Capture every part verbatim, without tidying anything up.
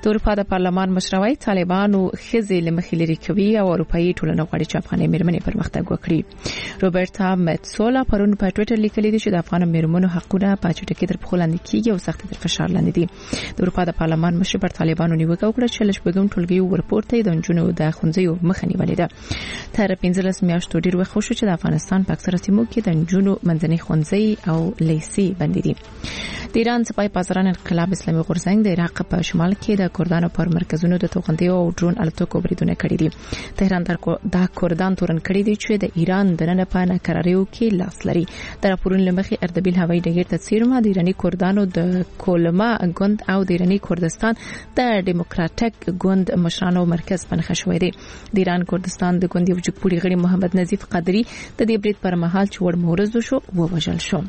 د اروپا د پارلمان مشروي طالبانو خزي لمخې لري کوي او اروپאי ټولنه غواړي چې افغاني مېرمنې پرمختګ وکړي. روبرتا مټسولا پرون په ټوئیټر لیکلي دی چې د افغان مېرمنو حقونه په چټکۍ تر پخو لاندې کیږي او سخت تر فشار لاندې دي. د اروپا د پارلمان مشر پر طالبانو نیوکه وکړه چې لږ ټولګي ورپورته د جنونو د خونځیو مخه نیولې ده. تر پنځلس میاشتو ډیر وخت شو چې د افغانستان په اکثره سیمو کې د جنونو منځني خونځي او لیسي بندي دي. د ایران سپای پاسران انقلاب اسلامي غورځنګ د عراق په شمال کې د کردانو پر مرکزونو د توغندیو او ډرون الوتکو بریدونه کړي دي. تهران د کردان تورن کړي دي چې د ایران د نن په ناکراریو کې لاس لري. د راپورونو لمخې اردبیل هوایي ډګر ته څیرمه د ایراني کردانو د کولما ګوند او د ایراني کردستان د ډیموکراټک ګوند مشرانو مرکز پنځه شوې دي. د ایران کردستان د ګوند یو جګپوړي غړي محمد نظیف قادری د دې برید پر مهال چې ور مورز شو ووژل شو.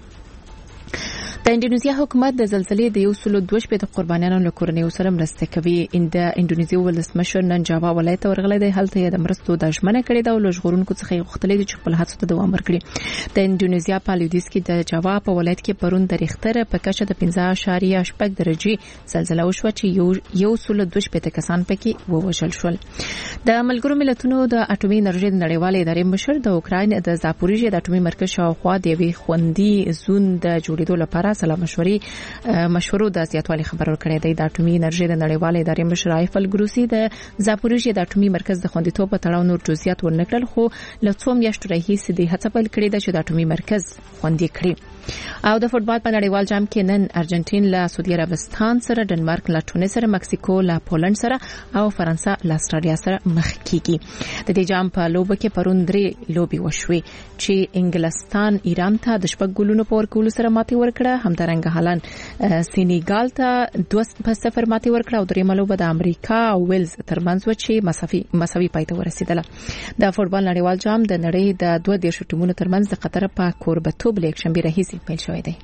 د انډونیزیا حکومت د زلزلې د یو سلو دوه شپږ قربانیانو له کورنیو سره مرسته کوي. د انډونیزیا ولسمشر نن جاوا ولایت ورغلی دی، هلته یې د مرستو د ژمنه کړې ده او له ژغورونکو څخه یې غوښتلې ده چې خپل هڅو ته دوام ورکړي. د انډونیزیا په لویدیځ کې د جاوا په ولایت کې پرون د ریختر په کچه د پنځه اعشاریه شپږ درجې زلزلہ وشوه چې یو یو سلو دوه شپږ کسان پکې ووژل شول. د ملګرو ملتونو د اټومي انرژي د نړیوالې ادارې مشر د اوکراین د زاپوریژیا د اټومي مرکز شاوخوا د یوې خوندي زون د جوړېدو لپاره سلا مشورې مشورو د زیاتوالي خبر ورکړی دی. د اټومي انرژي د نړیوالې ادارې مشر ایفل ګروسی د زاپوریژیا د اټومي مرکز د خوندیتوب په تړاو نور جزئیات ورنکړل، خو له څو میاشتو راهیسې د هڅه پیل کړې ده چې د اټومي مرکز خوندي کړي. او د فوتبال په نړیوال جام کې نن ارجنټین له سعودي عربستان سره، ډنمارک له ټونس سره، مکسیکو له پولند سره او فرانسه له استرالیا سره مخ کیږي. د دې جام په لوبه کې پرون درې لوبي وشوي چې انګلستان ایران ته د شپږ ګولونو په ورکولو سره ماتې ورکړه، همدارنګه هالند سینیګال ته دوه په صفر ماتې ورکړه او درېمه لوبه د امریکا او ویلز ترمنځ و چې مساوي مساوي پای ته ورسېدله. د فوتبال نړیوال جام د نړۍ د دوه دیرش ټیمونو ترمنځ د قطر په کوربتوب له یکشنبه راهیسې پیل شوی دی.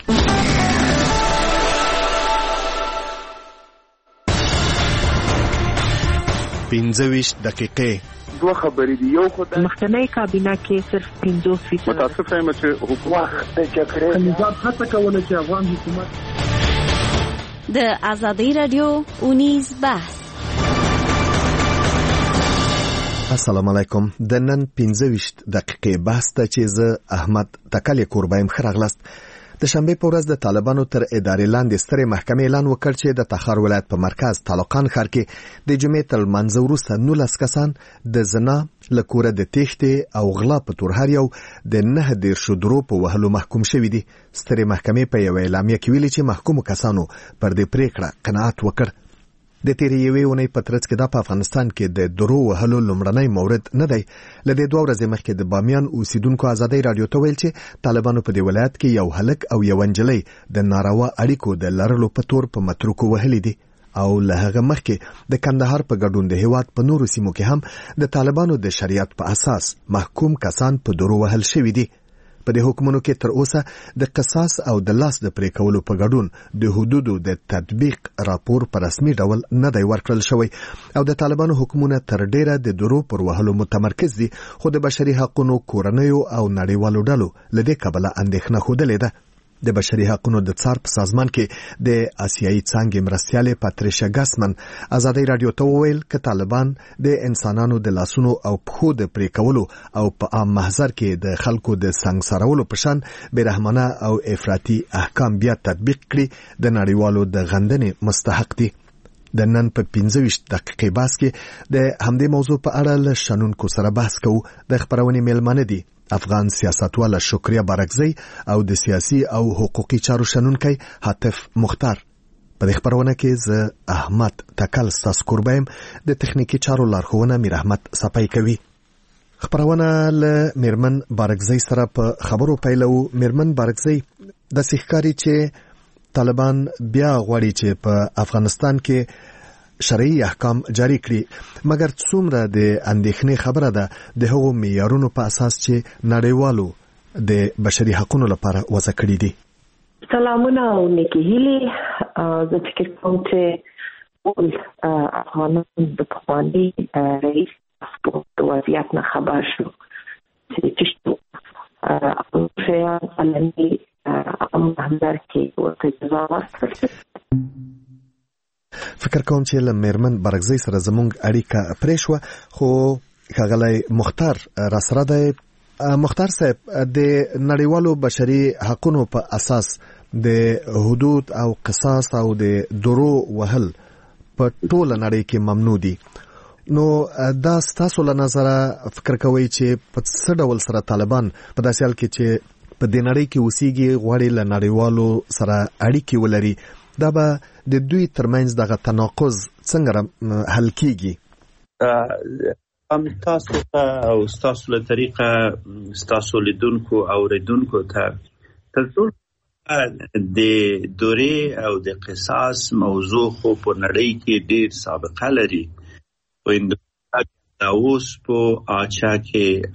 پنځه ویشت دقیقې دوه خبرې دي. یو خو د مخکنی کابینه کې صرف پنځوس فیصد متاسف یم چې حکومت د جګړې نظام هڅه کوله چې افغان حکومت د ازادي رادیو اونیز بحث. السلام علیکم. د نن پنځه ویشت دقیقې بحث ته چې زه احمد تکل کوربایم خراغلست. د شنبه په ورځ د طالبانو تر ادارې لاندې سترې محکمې اعلان وکړ چې د تخار ولایت په مرکز طالقان ښار کې د جمعې تر لمانځه وروسته نولس کسان د زنا، له کوره د تېښتې او غلا په تور هر یو د نه دېرشو درو په وهلو محکوم شوي دي. سترې محکمې په یوه اعلامیه کې ویلي چې محکومو کسانو پر دې پریکړه قناعت وکړ. د تیرې یوې اونۍ په ترڅ کې دا په افغانستان کې د درو وهلو لومړنی مورد نه دی. له دې دوه ورځې مخکې د بامیان اوسیدونکو ازادۍ رادیو ته ویل چې طالبانو په دې ولایت کې یو هلک او یو نجلۍ د ناروا اړیکو د لرلو په تور په متروکو وهلي دي. او له هغه مخکې د کندهار په ګډون د هیواد په نورو سیمو کې هم د طالبانو د شریعت په اساس محکوم کسان په درو وهل شوي دي. په دې حکومتونو کې تر اوسه د قصاص او د لاس د پرې کولو په ګډون د حدودو د تطبیق راپور په رسمي ډول نه دی ورکړل شوی او د طالبانو حکومتونه تر ډیره د درو پر وهلو متمرکز دي، خو د بشري حقوقو کورنیو او نړیوالو ډلو لدې کبله اندېښنه خوده ده. د بشري حقوقو د څار په سازمان کې د آسیایي څانګې مرستیالې پاتریشا ګاسمن ازادۍ رادیو ته وویل چې طالبان د انسانانو د لاسونو او پښو د پرې کولو او په عام محضر کې د خلکو د سنګسارولو په شان بیرحمانه او افراطي احکام بیا تطبیق کړي د نړیوالو د غندنې مستحق دي. د نن په پنځه ویشت دقیقې بحث کې د همدې موضوع په اړه له شنونکو سره بحث کوو. د خبرونې میلمانه دي افغان سیاستواله شکریه بارکزی او د سیاسي او حقوقي چارو شنونکی حاتف مختار. په دې خبرونه کې زه احمد تکل ستاسو کوربایم، د تخنیکی چارو لارښوونه میر احمد صفای کوي. خبرونه له میرمن بارکزی سره په خبرو پیلو. میرمن بارکزی، د سیخکاری چې طالبان بیا غواړي چې په افغانستان کې شرعي احکام جاری کړي، مګر څومره د اندېښنې خبره ده د هغو معیارونو په اساس چې نړیوالو د بشري حقوقو لپاره وضع کړي دي؟ سلامونه او نیکی هیلې. زه فکر کوم چې ټول افغانان د پخواني رئیس د وضعیت نه خبر شو چې څه شو شیان علني محضر کې ورته جزا ورکړل. فکر کوم چې له میرمن برګزی سره زموږ اړیکه پرې شوه، خو ښاغلی مختار را سره دی. مختار صاحب، د نړیوالو بشري حقوقو په اساس د حدود او قصاص او د درو وهل په ټوله نړۍ کې ممنوع دي. نو دا ستاسو له نظره فکر کوئ چې په څه ډول سره طالبان په داسې حال کې چې په دې نړۍ کې اوسېږي غواړي له نړیوالو سره اړیکې ولري، دا به د دوی ترمنځ دغه تناقض څنګه حل کیږي؟ هم تاسو ته او ستاسو له طریقه ستاسو لیدونکو او اوریدونکو ته تر ټولو د دورې او د قصاص موضوع خو په نړۍ کې ډېر سابقه لري. په د اوس په آچا کې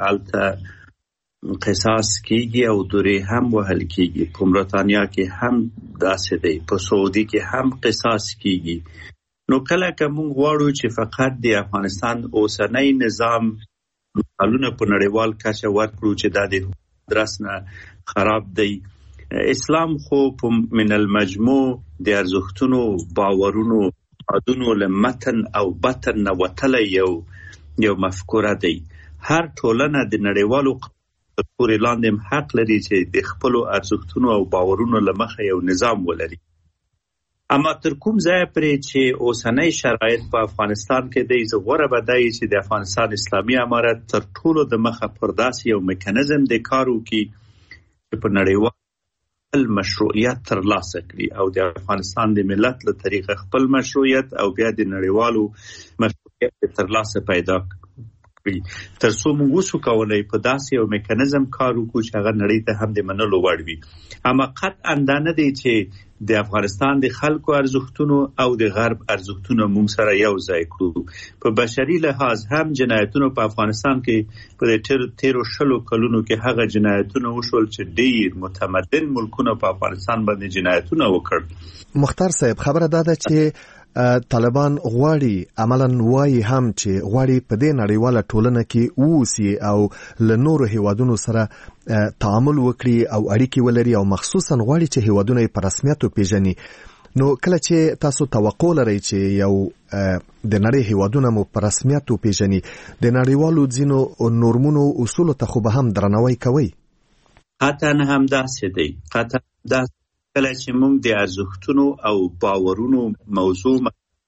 هلته قصاص کیږي او دورې هم وهل کیږي. په مورتانیا کې هم داسې دی، په سعودي کې هم قصاص کیږي. نو کله که موږ غواړو چې فقط د افغانستان اوسنی نظام مثالونه په نړیوال کچه ورکړو چې دا د درس نه خراب دی، اسلام خو په من المجموع د ارزښتونو، باورونو، عادونو له متن او بطن نه وتلی یو یو مفکوره دی. هر ټولنه د نړیوالو پورې لاندې حق لري چې د خپلو ارزښتونو او باورونو له مخه یو نظام ولري. اما تر کوم ځای پرې چې اوسنی شرایط په افغانستان کې دی، زه غوره به دی چې د افغانستان اسلامي امارت تر ټولو د مخه پر داسې یو میکانیزم د کار وکړي چې په نړیوال مشروعیت ترلاسه کړي او د افغانستان د ملت له طریقه خپل مشروعیت او بیا د نړیوالو مشروعیت ترلاسه پیدا کړي، تر څو موږ وسو کولی په داسې یو میکانیزم کار وکړو چې هغه نړۍ ته هم د منلو وړ وي. اما قطعا دا نه دی چې د افغانستان د خلکو ارزښتونو او د غرب ارزښتونو موږ سره یو ځای کړو. په بشري لحاظ هم جنایتونو په افغانستان کې په تیرو شلو کلونو کې هغه جنایتونه وشول چې ډېر متمدن ملکونه په افغانستان باندې جنایتونه وکړ. مختار صاحب، خبره دا ده چې طالبان غواړي، عملاً وایي هم چې غواړي په دې نړیواله ټولنه کې اوسي او له نورو هیوادونو سره تعامل وکړي او اړیکې ولري، او مخصوصاً غواړي چې هیوادونه یې په رسمیت وپېژني. نو کله چې تاسو توقع لرئ چې یو د نړۍ هیوادونه مو په رسمیت وپېژني، د نړیوالو ځینو نورمونو اصولو ته خو به هم درناوی کوئ؟ قطعاً هم داسې دی. قطعاً داسې کله چې موږ د ارزښتونو او باورونو موضوع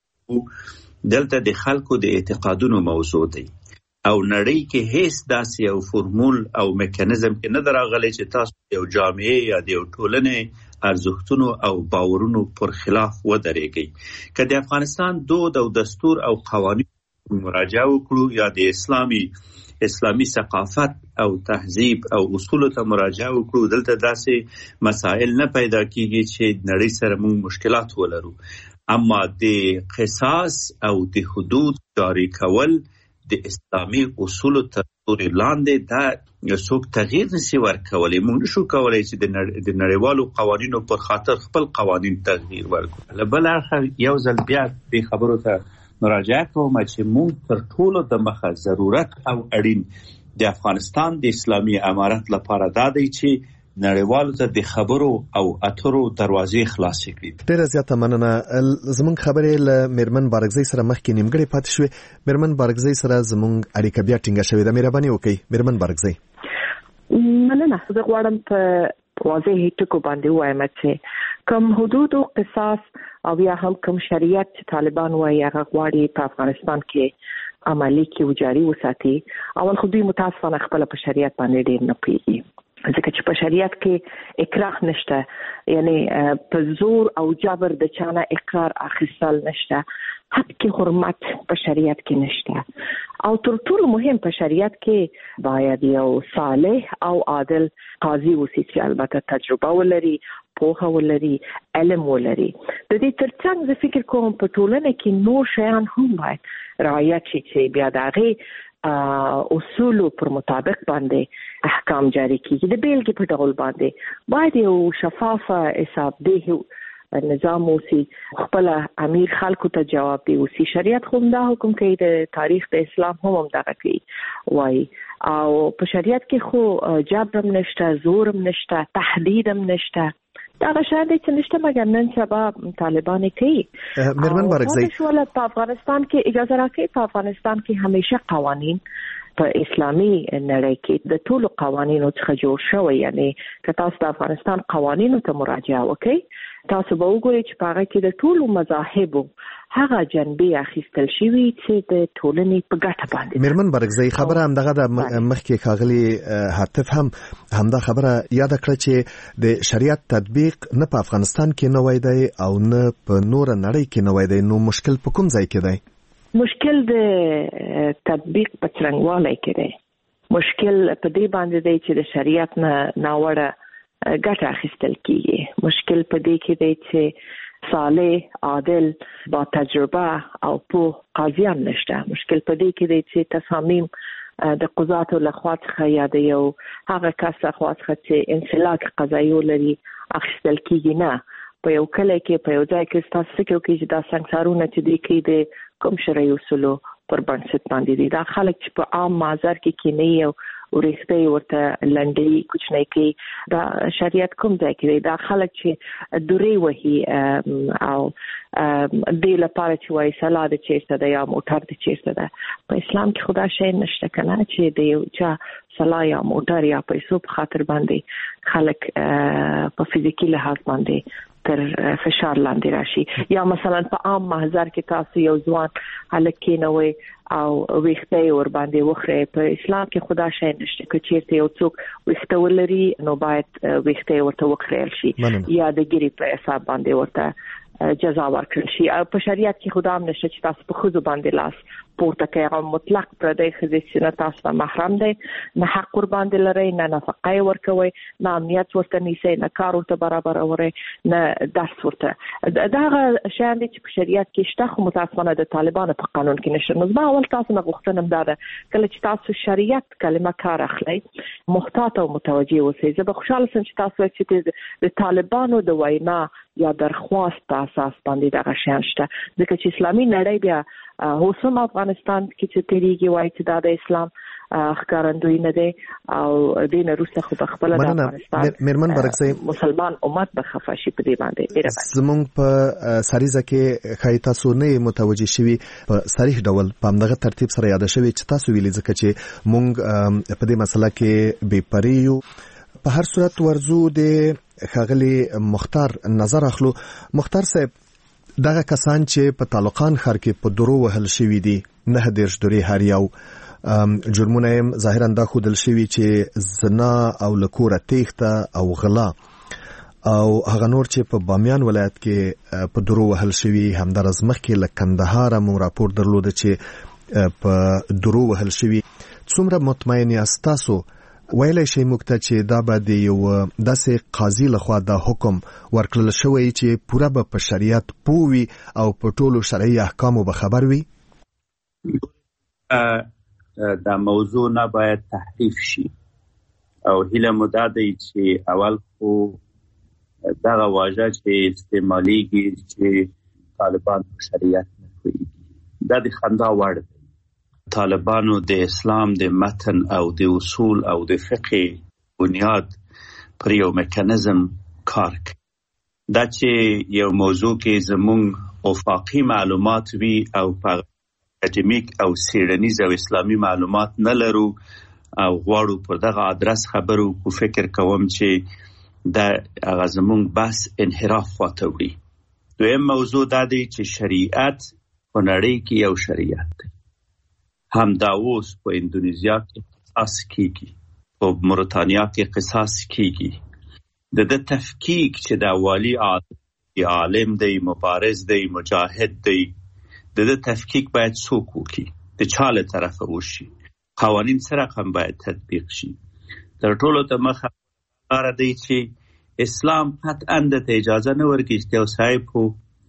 دلته د خلکو د اعتقادونو موضوع دی او نړۍ کې هیڅ داسې یو فرمول او میکانیزم کې نه راغلی چې تاسو یو جامعه یا د یو ټولنې ارزښتونو او باورونو پر خلاف ودرېږئ. که د افغانستان دود او دستور او قوانین مراجعه وکړو یا د اسلامي اسلامی ثقافت او تهذیب او اصولو ته مراجعه وکړو، دلته داسې مسائل نه پیدا کیږي چې نړۍ سره موږ مشکلات ولرو. اما د قصاص او د حدود جاری کول د اسلامي اصولو تر پورې لاندې دا یو څوک تغییر نشي ورکولی. موږ نشو کولی چې د نړیوالو قوانینو پر خاطر خپل قوانین تغییر ورکړو. له بل اړخه یو ځل بیا دې خبرو ته مراجعه کوم چې موږ تر ټولو د مخه ضرورت او اړین د افغانستان د اسلامي امارت لپاره دا دی چې نړیوالو ته د خبرو او اترو دروازې خلاصې کړي. ډېره زیاته مننه. زموږ خبرې له میرمن بارګزی سره مخکې نیمګړې پاتې شوې. میرمن بارګزی سره زموږ اړیکه بیا ټینګه شوې ده. مهرباني وکړئ میرمن بارګزی. مننه. زه غواړم په واضح ټکو باندې وایم چې کوم حدود او قصاص او یا هم کوم شریعت چې طالبان وایي هغه غواړي په افغانستان کې عملي کې او جاري وساتي. اول خو دوی متاسفانه خپل په شریعت باندې ډېر نه پوهېږي، ځکه چې په شریعت کې اکراه نشته، یعنی په زور او جبر د چانه اقرار اخیستل نشته، حد کې حرمت په شریعت کې نشته. او تر ټولو مهم په شریعت کې باید یو صالح او عادل قاضي وسی چې البته تجربه ولري، پوهه ولري، علم ولري. د دې ترڅنګ زه فکر کوم په ټولنه کې نور شیان هم باید رعایت شي چې بیا د هغې اصولو پر مطابق باندې احکام جاری کیږي. د بیلګې په ډول باندې باید یو شفافه حسابدهي نظام اوسي، خپل امیر خلکو ته جواب دی اوسي. شریعت خو دا حکم کوي، د تاریخ د اسلام هم همدغه کوي وایي. او په شریعت کې خو جبر هم نشته، زور هم نشته، تهدید هم نشته. دا شاید چې نشته مګر نن سبا طالبان کوي. میرمن بارکزی شواله په افغانستان کې اجازه راکړي، په افغانستان کې همیشه قوانین په اسلامي نړۍ کې د ټولو قوانینو څخه جوړ شوی، یعنی که تاسو د افغانستان قوانینو ته مراجعه وکړئ تاسو به وګورئ چې په هغه کې د ټولو مذاهبو هغه جنبې اخیستل شوي چې د ټولنې په ګټه باندې. میرمن بارکزی خبره هم دغه د مخکې ښاغلي هاتف هم همدا خبره یاد کړه چې د شریعت تطبیق نه په افغانستان کې نه وای دی او نه په نور نړۍ کې نه وای دی، نو مشکل په کوم ځای کې دی؟ مشکل د تطبیق په څرنګوالي کې دی. مشکل په دې باندې دی چې د شریعت نه ناوړه ګټه اخیستل کیږي. مشکل په دې کې دی چې صالح، عادل، با تجربه او په قاضیان نشته. مشکل په دې کې دی چې تصامیم د قضاتو لخوا څخه یا د یو هغه کس لخوا څخه چې انسلاک قضایي لري اخیستل کیږي نه. په یو کله کې په یو ځای کې تاسو فکر وکړئ چې دا څنګه چې دی کې د کوم شرعي اصولو پر بنسټ باندې دي. دا خلک چې په عام معذر کې کینی او ورېختې ورته لنډي کوچنی کې دا شریعت کوم ځای کې دی. دا خلک چې دوري وهي او د لپاره چې وایي سلا د چیرته ده یا موټر د چیرته ده. په اسلام کې خدا شی نشته کنه چې د یو چا سلا یا موټر یا پیسو په خاطر باندې خلک په فزیکی لحاظ باندې تر فشار لاندې راشي. یا مثلا په عام محضر کې تاسو یو ځوان هلک کینوي او ویښته ور باندې وخره. په اسلام کې خدا شی نشته که چیرته یو څوک ویښته ولري نو باید ویښته ورته وخرل شي یا د ګری په حساب باندې ورته جزا ورکړل شي. او په شریعت کې خدا هم نشته چې تاسو په خود باندې لاس پورته کوي. هغه مطلق پردی خزې چې نه تاسو ته محرم دی، نه حق ور باندې لري، نه نفقه ورکوي، نه امنیت ورته نیسي، نه کار ورته برابروري، نه درس ورته. دا هغه شیان دي چې په شریعت کې شته خو متاسفانه د طالبانو په قانون کې نشته. نو زما اول تاسو نه غوښتنه ده کله چې تاسو شریعت کلمه کار اخلي محتاط او متوجه اوسئ. زه به خوشاله شم چې تاسو چې د طالبانو د وینا یا درخواست په اساس باندې دغه شیان شته، ځکه چې اسلامي نړۍ بیا هوسم افغانستان کې چې تیریږي وایي چې دا د اسلام ښکارندوی نه دی او دین روسه خو په خپل د افغانستان میرمن بارکزی مسلمان امت به خفه شي په دې باندې. زمونږ په سریزه کې خای تاسو نه متوجه شوي په صریح ډول په همدغه ترتیب سره یاد شوي چې تاسو ویلي ځکه چې مونږ په دې مسله کې بې پریو. په هر صورت ورزو د ښاغلي مختار نظر اخلو. مختار صاحب دغه کسان چې په طالقان ښار کې په درو وهل شوي دي، نه دیرش درې هر یو جرمونه هم ظاهرا دا ښودل شوي چې زنا او له کوره تیښته او غلا او هغه نور چې په بامیان ولایت کې په درو وهل شوي. همدارس مخکې له کندهار مو راپور درلوده چې په درو وهل شوي. څومره مطمئن یاست تاسو ویلای شي موږ ته چې دا به د یو داسې قاضي لخوا دا حکم ورکړل شوی چې پوره به په شریعت پوي او په ټولو شرعي احکامو به خبر وي؟ دا موضوع نه باید تحریف شي او هیله مو دا دی چې اول خو دغه واژه چې استعمالیږي چې طالبان په شریعت نه پوهېږي دا د خندا وړ دی. طالبانو د اسلام د متن او د اصول او د فقه بنیاد پر یو میکانیزم کار کوي. دا چې یو موضوع کې زمونږ افاقي معلومات وي او په اکاډمیک او څیړنیز او اسلامي معلومات نه لرو او غواړو پر دغه ادرس خبرو کو فکر کوم چې دا هغه زمونږ بس انحراف خواته وړي. دویم موضوع دا دی چې شریعت په نړۍ کې یو شریعت دی. هم دا اوس په اندونیزیا کې قصاص کیږي، په موريتانیا کې قصاص کیږي. د د تفکیک چې دا والی عالم دی، مبارز دی، مجاهد دی، د د تفکیک باید څوک وکړي، د چا له طرفه وشي، قوانین سره هم باید تطبیق شي. تر ټولو ته مخه لاره دی چې اسلام قطعا د اجازه نه ورکړي چې یو صاحب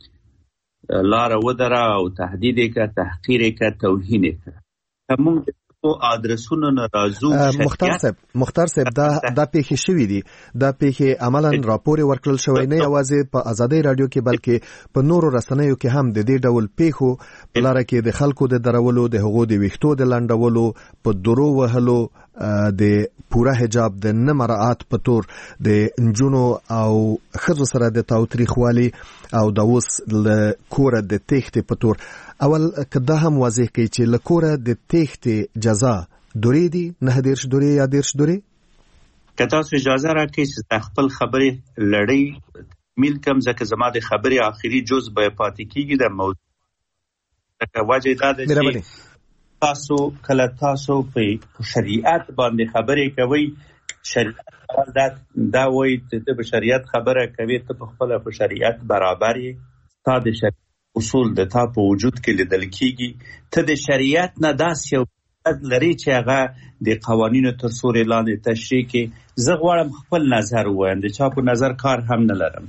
خو لاره ودره او تهدید یې کړه، تحقیر یې کړه، توهین یې کړه. موږ او ادرسونو نه راځو. مختار صاحب مختار صاحب دا دا پیښې شوې دي، دا پیښې عملاً راپور ورکړل شوی نه یوازې په آزادۍ رادیو کې بلکې په نورو رسنیو کې هم د دې ډول پیښو په لاره کې د خلکو د درولو، د هغو د ویښتو د لنډولو، په درو وهلو، د پوره حجاب د نه مراعات په تور د نجونو او ښځو سره د تاوتریخوالي او د اوس له کوره د تېښتې په تور. اول که دا هم واضح کړي چې له کوره د تېښتې جزا دورې دي، نه دېرش دورې یا دېرش دورې؟ که تاسو اجازه راکړئ چې خپل خبرې لړۍ تکمیل کړم، ځکه زما د خبرې آخري جز به پاتې کېږي د موضوع. ځکه وجه دا ده چې تاسو کله تاسو په شریعت باندې خبرې کوي، شریعت دا دا وایي چې ته په شریعت خبره کوي، ته په خپل په شریعت برابر یې، تا د شریعت اصول د تا په وجود کې لیدل کېږي، ته د شریعت نه داسې یو لري چې هغه د قوانینو تر سوري لاندې تشریح کړي. زه غواړم خپل نظر ووایم، د چا په نظر کار هم نه لرم.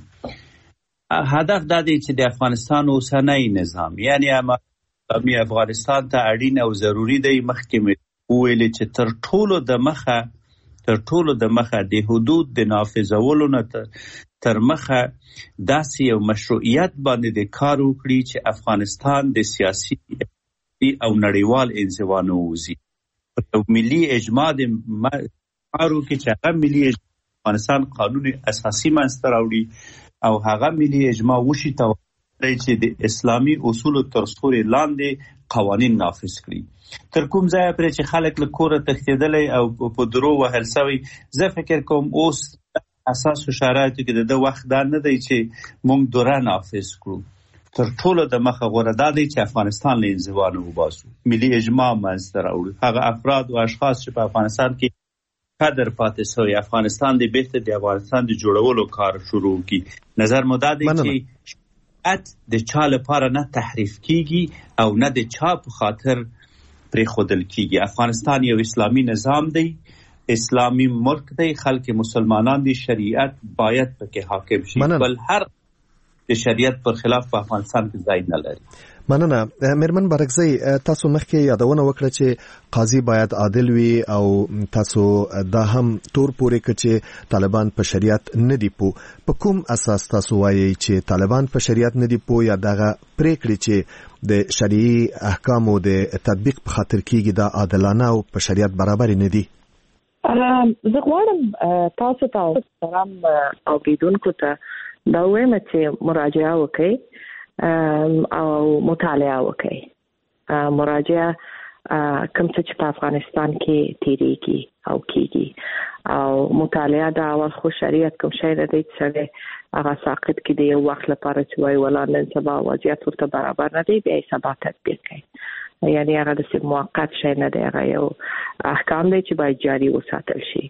هدف دا دی چې د افغانستان اوسنی نظام، یعنی اسلامي افغانستان ته اړین او ضروری دی. مخکې مې وویلې چې تر ټولو د مخه تر ټولو د مخه د حدود د نافذولو نه تر مخه داسې یو مشروعیت باندې د کار وکړي چې افغانستان د سیاسي او نړیوال انزوا نه ووځي. په ملي اجماع د کارو کې چې هغه ملي افغانستان قانون اساسي منځته راوړي او هغه ملي اجماع وشي ته چې د اسلامي اصولو تر سوري لاندې قوانین نافذ کړي. تر کوم ځای پرې چې خلک له کوره تښتېدلی او په درو وهل سوي، زه فکر کوم اوس اساسو شرایطو کې د ده وخت دا نه دی چې موږ دوره نافذ کړو. تر ټولو د مخه غوره دا دی چې افغانستان له انزوا نه وباسو، ملي اجماع منځته راوړو، هغه افراد او اشخاص چې په افغانستان کې قدر پاتې سوی، افغانستان د بیرته د افغانستان د جوړولو کار شروع کړي. نظر مو دا دی چې ات د چا لپاره نه تحریف کیږي او نه د چا په خاطر پرې خودل کیږي. افغانستان یو اسلامی نظام دی، اسلامی ملک دی، خلک مسلمانان دي، شریعت باید پکې حاکم شي، بل هر د شریعت پر خلاف په افغانستان کې ځای نه لري. مننه. میرمن بارکزی، تاسو مخکې یادونه وکړه چې قاضي باید عادل وي او تاسو دا هم تور پورې کړ چې طالبان په شریعت نه دي پوه. په کوم اساس تاسو وایي چې طالبان په شریعت نه دي پوه، یا دغه پریکړې چې د شرعي احکامو د تطبیق په خاطر کېږي دا عادلانه او په شریعت برابر نه دي؟ زه غواړم تاسو ته محترم اوریدونکو ته دا وایم چې مراجعه وکړئ او مطالعه وکړئ. مراجعه کوم څه چې په افغانستان کې تیریږي او کیږي، او مطالعه دا اول خو شریعت کوم شی نه دی چې هغه ساقط کې دی یو وخت لپاره چې وایي ولا نن سبا وضعیت ورته برابر نه دی، بیا یې سبا تطبیق کړئ. یعنی هغه د موقت شی نه دی، هغه یو احکام دی چې باید جاری وساتل شي.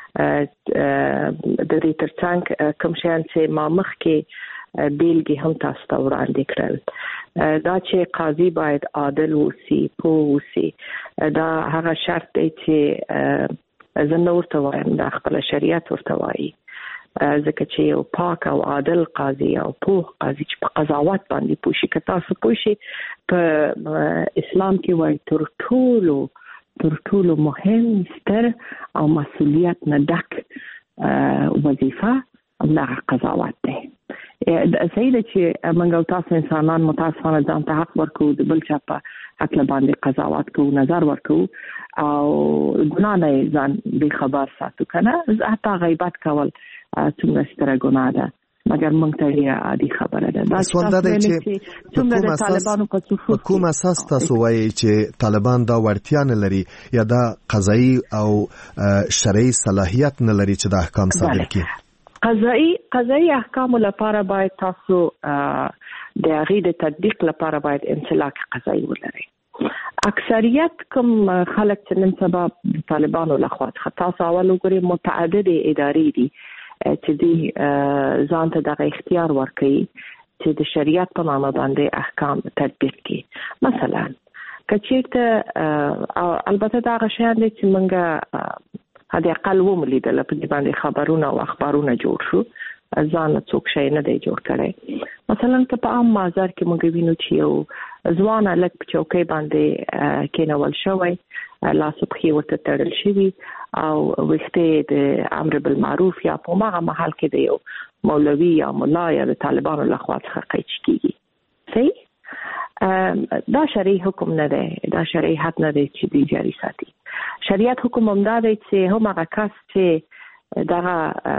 د دې ترڅنګ کوم شیان چې ما مخکې بیلګې هم تاسو ته وړاندې کړل، دا چې قاضي باید عادل اوسي، پوه اوسي، دا هغه شرط دی چې زه نه ورته وایم، دا خپله شریعت ورته وایي، ځکه چې یو پاک او عادل قاضي او پوه قاضي چې په قضاوت باندې پوه شي. که تاسو پوه شي په اسلام کې وایي تر ټولو تر ټولو مهم، ستر او مسؤلیت نه ډک وظیفه همدغه قضاوت دی. صحیح ده چې موږ او تاسو انسانان متاسفانه ځان ته حق ورکوو، د بل چا په هکله باندې قضاوت کوو، نظر ورکوو او ګناه نه یې ځان بې خبر ساتو که نه. حتی غیبت کول څومره ستره ګناه ده، مګر موږ ته ډېره عادي خبره ده. دا سوال دا دی چې په کوم اساس تاسو وایئ چې طالبان دا وړتیا نه لري یا دا قضایي او شرعي صلاحیت نه لري چې دا احکام صادر کړي؟ قضایي قضایي احکامو لپاره باید تاسو د هغې د تطبیق لپاره باید انسلاک قضایي ولرئ. اکثریت کوم خلک چې نن سبا د طالبانو لخوا څخه تاسو اول وګورئ متعددې ادارې دي چې دوی ځان ته دغه اختیار ورکوي چې د شریعت په نامه باندې احکام تطبیق کړي. مثلا که چېرته البته دا هغه شیان دی چې موږ حد اقل وملیدل په دې باندې خبرونه او اخبارونه جوړ شو، ځان څوک شي نه دی جوړ کړی. مثلا که په عام بازار کې موږ وینو چې یو ځوان هلک په چوکۍ باندې کېنول شوی لاس په ورته تړل شوی او وخته د امر بالمعروف یا په هغه محل کې د یو مولوی یا مولا یا د طالبانو لخوا څخه قیچ کیږي. صحیح دا شرعي حکم نه دی، دا شرعي حق نه دی چې دی جاری ساتي. شریعت حکم هم دا دی چې هم هغه کس چې دغه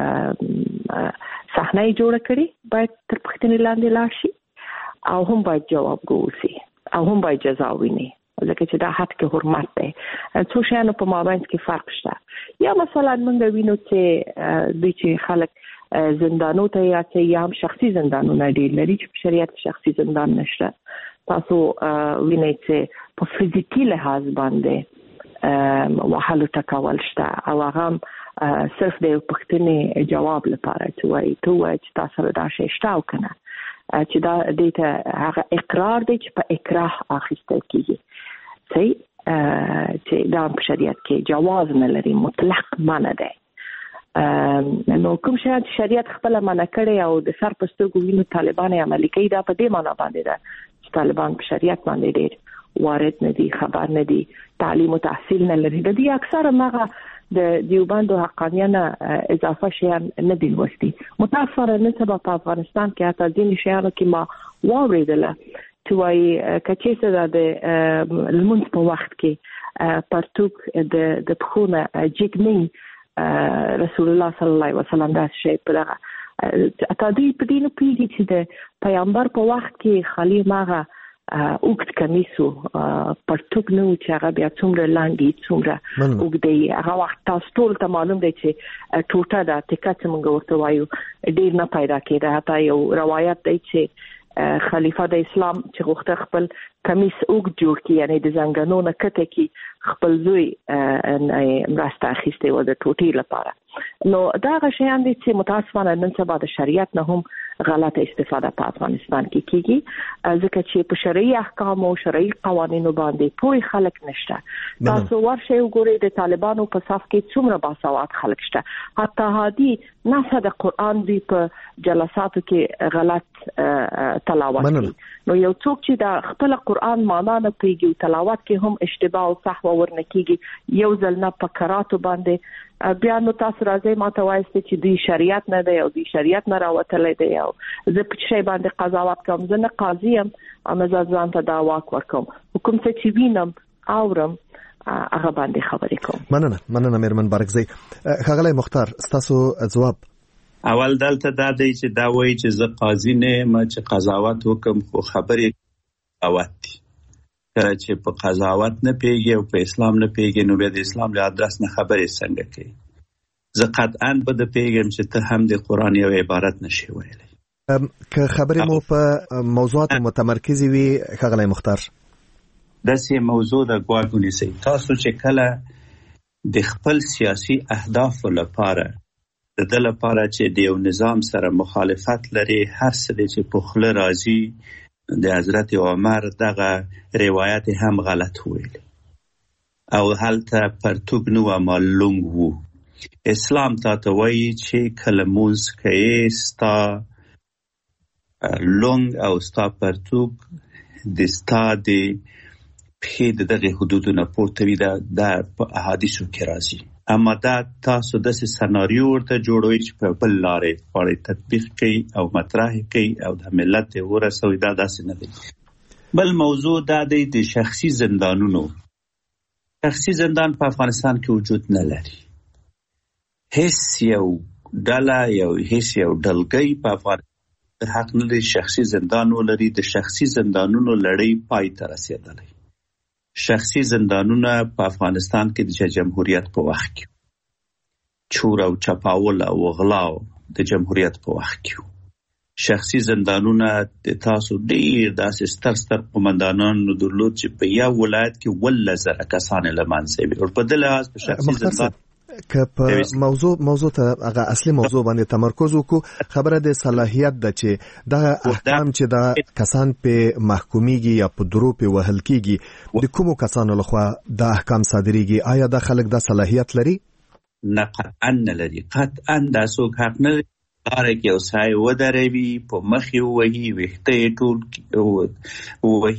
صحنه جوړه کړي باید تر پښتنې لاندې لاړ شي او هم باید جوابګو اوسي او هم باید جزا ویني، ځکه چې دا حد کې حرمت دی. څو شیانو په مابینځ کې فرق شته. یا مثلا موږ وینو چې دوی چې خلک زندانو ته یا چې یا هم شخصي زندانونه ډېر لري چې په شریعت کې شخصي زندان نشته. تاسو وینئ چې په فزیکي لحاظ باندې وحلو ټکول شته او هغه صرف د پښتنې جواب لپاره چې وایي ته وایي چې تاسو دا شی شته او که نه، چې دا دې هغه اقرار دی چې په اکراه اخیستل کیږي. صحیح چې دا په شریعت کې جواز نه لري، مطلق منع دی. نو کوم شی چې شریعت خپل منع کړي او د سر په سترګو وینو طالبان یې عملي کوي، دا په دې معنی باندې ده چې طالبان په شریعت باندې ډېر وارد نه دي، خبر نه دي، تعلیم او تحصیل نه لري. د دې اکثره مغه د دیوبند حقانیانه اضافه شیان نه دي لوستي. متاسفانه سبا په افغانستان کې حتی ځینې شیانو کې ما واورېدله چې وایي که چېرته د لمونځ په وخت کې پرتوګ د د پښو نه جګ نه رسول الله صلی الله علیه وسلم دا شی په دغه اته دوی په دې نه پوهېږي چې د پیغمبر په وخت کې خالي مغه اوږد کمیسو پرتوګ نه و چې هغه بیا څومره لاندې څومره اوږد دی. هغه وخت تاسو ټول ته معلوم دی چې ټوټه ده ټکه چې موږ ورته وایو ډېر نه پیدا کېده. حتی یو روایت دی چې خلیفه د اسلام چې غوښته خپل کمیس اوږد جوړ کړي، یعنی د زنګنو نه کته کې خپل زوی مرسته اخیستې وه د ټوټې لپاره. نو دا هغه شیان دي چې متاسفانه نن سبا د شریعت نه هم غلطه استفاده په افغانستان کې کیږي، ځکه چې په شرعي احکام او شرعي قوانینو باندې پوه خلک نشته. تاسو ورشئ وګورئ د طالبانو په صف کې څومره باسواد خلک شته. حتی هادي ناسه د قرآن دوی په جلساتو کې غلط تلاوت کوي. نو یو څوک چې د خپل قرآن معنا نه پوهېږي او تلاوت کې هم اشتباه او سهو ورنه کېږي، یو ځل نه په کراتو باندې بیا نو تاسو راځئ ما ته وایئ چې دوی شریعت نه دی او دوی شریعت نه راوتلی دی او زه په شی باندې قضاوت کوم. زه نه قاضي یم او نه زه ځان ته دا واک ورکوم، کوم څه چې وینم اورم هغه باندې خبرې کوم. مننه مننه میرمن بارکزی. ښاغلی مختار ستاسو ځواب؟ اول دلته دا دی چې دا وایي چې زه قاضي نه یم چې قضاوت وکم، خو خبرې قضاوت دي. کله چې په قضاوت نه پیږي او په اسلام نه پیږي نو بیا د اسلام له ادرس نه خبرې څنګه کوي؟ زه قطعا به د پیږم چې ته هم د قرآن یو عبارت نشي ویلی. که خبرې مو په موضوعات متمرکزې وي ښاغلی مختار؟ داسې موضوع د ګواښ ونیسئ. تاسو چې کله د خپل سیاسي اهدافو لپاره د ده لپاره چې د یو نظام سره مخالفت لري، هر څه دی چې په خوله راځي، د حضرت عمر دغه روایت هم غلط ویل او هلته پرتوګ نه و معلوم وو. اسلام تا ته وایي چې کله مونځ کوې ستا لونګ او ستا پرتوګ د ستا د پښې د دغې حدودو نه پورته وي. دا په احادیثو کې راځي. اما دا تاسو داسې سناریو ورته جوړوئ چې په بل لارې غواړئ تطبیق کوي او مطرح کوي او د ملت ته ورسوي. دا داسې نه دی. بل موضوع دا دی د شخصي زندانونو. شخصي زندان په افغانستان کې وجود نه لري. هیڅ یو ډله یو هیڅ یو ډلګۍ په افغانستان حق نه لري شخصي زندان ولري. د شخصي زندانونو لړۍ پای ته رسېدلی. شخصي زندانونه په افغانستان کې د جمهوریت په وخت کې چور او چپاول او غلا د جمهوریت په وخت کې. شخصي زندانونه د تاسو ډیر داسې ستر ستر قومندانانو درلود چې په یو ولایت کې ولله زره کسان له منځه وي. او په دې لحاظ په شخصي زندان که په موضوع موضوع ته هغه اصلي موضوع باندې تمرکز وکړو، خبره د صلاحیت ده چې دا احکام چې دا کسان په محکومیږي یا په درو په وهل کیږي د کومو کسانو لخوا دا احکام صادریږي، آیا دا خلک دا صلاحیت لري؟ نه قطعا نه لري. قطعا دا څوک حق نه لري لاره کې یو سړی ودروي، په مخ یې ووهي، ویښته یې ټول ووهي،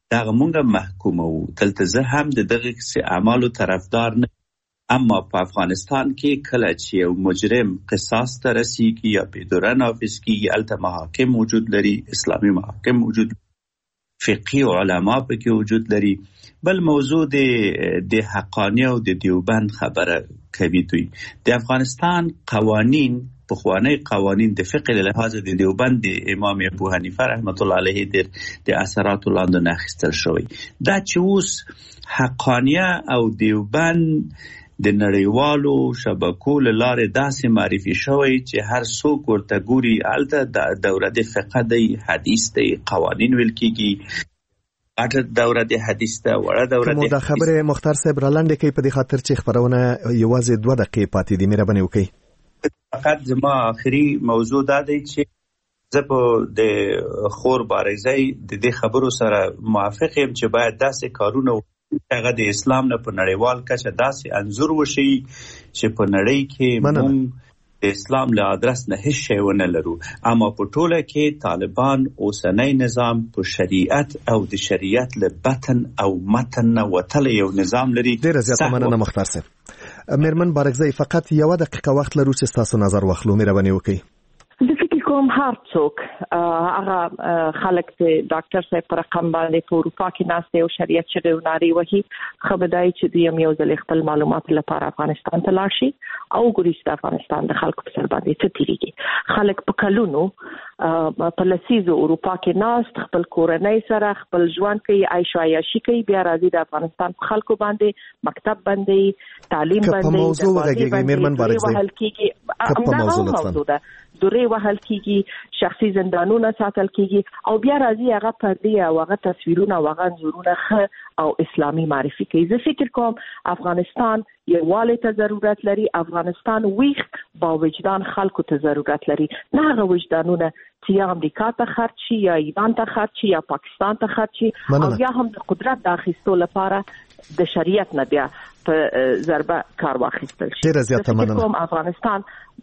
دغه مونږه محکومو. دلته زه هم د دغه سي اعمالو طرفدار نه، اما په افغانستان کې کله چې یو مجرم قصاص ته رسیږي یا بدوره نافذ کیږي، هلته محاکم وجود لري، اسلامي محاکم وجود لري، فقهي علما پکې وجود لري. بل موضوع د حقانی او د دیوبند خبره کوي. دوی د افغانستان قوانین، پخوانی قوانین د فقه له لحاظه د دیوبند د امام ابو حنیفه رحمت الله علیه د اثرات لاندې اخیستل شوی. دا چې اوس حقانیه او دیوبند د نړیوالو شبکو له لارې داسې معرفي شوی چې هر څوک ورته ګوري، هلته د دوره د فقه دی، حدیث دی، قوانین ویل کېږي، اټه دوره د حدیث ته وړه دوره د دا خبره مختار صاحب را لاندې کوي په دې خاطر چې خبرونه یوازې دوه دقیقې پاتې دي. مهرباني وکړئ. فقط زما آخري موضوع دا دی چې زه په د خور بارزی د دې خبرو سره موافق یم چې باید داسې کارونه هغه د اسلام نه په نړیوال کچه داسې انځور وشي چې په نړۍ کې موږ د اسلام له ادرس نه هیڅ شی ونه لرو. اما په ټوله کې طالبان اوسنی نظام په شریعت او د شریعت له بطن او متن نه وتلی یو نظام لري. ډېره زیاته مننه مختار صاحب. میرمن بارکزی، فقط یوه دقیقه وخت لرو چې ستاسو نظر واخلو. مهرباني وکړئ. زه فکر کوم هر څوک هغه خلک چې ډاکټر صاحب پر رقم باندې په اروپا کې ناست او شریعت شری ناری وهي، خبردای چې دوی یو ځل خپل معلومات لپاره افغانستان ته لاړ شي او ګوري چې افغانستان د خلکو په سر باندې څه تیریږي. خلک په کلونو په لسیزو اروپا کې ناست، خپل کورنۍ سره خپل ژوند کوي، عیش او عیاشي کوي، بیا راځي د افغانستان په خلکو باندې مکتب باندې تعلیم باندې په موضوع وغږیږي. میرمن بارکزی، په موضوع ده دوری وهل کیږي، شخصي زندانونه ساتل کیږي او بیا راځي هغه پردي او هغه تصویرونه او هغه انځورونه خ او اسلامي معرفي کوي. زه فکر کوم افغانستان یووالی ته ضرورت لري، افغانستان ویښ با وجدان خلکو ته ضرورت لري، نه هغه وجدانونه چې یا امریکا ته خرڅ شي یا ایران ته خرڅ شي یا پاکستان ته خرڅ شي او یا هم د قدرت د اخیستو لپاره د شریعت نه بیا په ضربه کار واخیستل شي. ډېره زیاته مننه. کوم افغانستان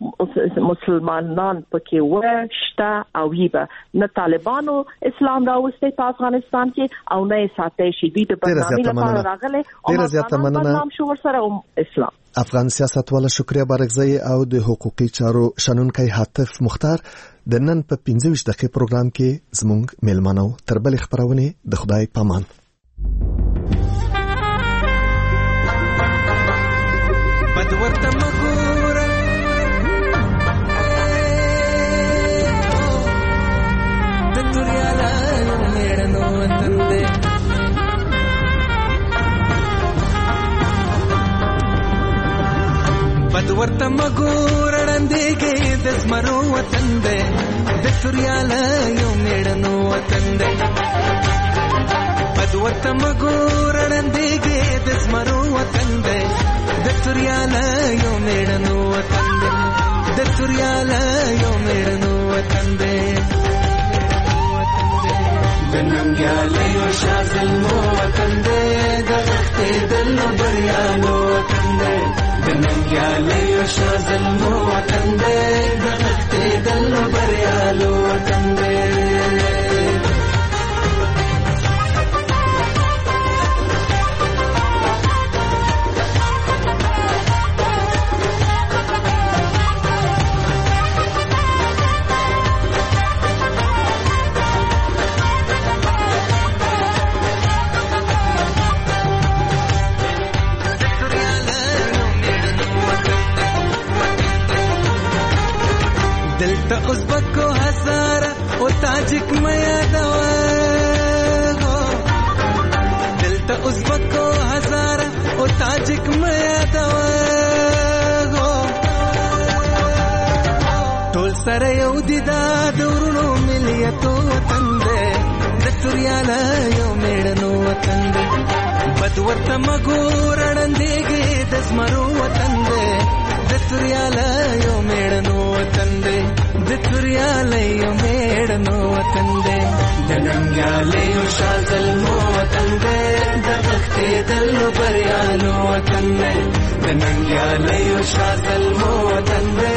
مسلمانان پکې وشته او یبه نه طالبانو اسلام راوستي په افغانستان کې او نه ساتي شي دوی د برنامه لپاره راغلي. ډېره زیاته مننه. نام شو ورسره اسلام. افغان سیاستواله شکریه بارکزی او د حقوقي چارو شنونکی حاتف مختار د نن په پنځه ویشت دقیقې پروګرام کې زموږ میلمانه تر بل خبرونه د خدای پامان. بدورته مګور د دنیا لاله مېړنو وطن دې بدورته مګور وړاندې کې د زمرو وطن دې د دنیا لاله مېړنو وطن دې بدورته مګور وړاندې کې د زمرو وطن دې د تریاله یو میړنو وطن دې د تریاله یو میړنو وطن دې د ننګیاله یو شازلمو وطن دې د غختې دلو بریانو وطن دې د ننګیاله یو شازلمو وطن دې د غختې دلو بریانو وطن دې دلتا ازبکو هزارا و تاجک میادوا دلتا ازبکو هزارا و تاجک میادوا ټول سره یو دي دا دورونو ملیتو وطن دې د تریاله یو میړنو وطن دې بدورته مګور وړاندې د زمرو وطن دې د تریاله یو میړنو وطن دې د تریاله یو میړنو وطن دې د ننګیاله یو شازلمو وطن دې د غختې دلو بریانو وطن دې د ننګیاله یو شازلمو وطن دې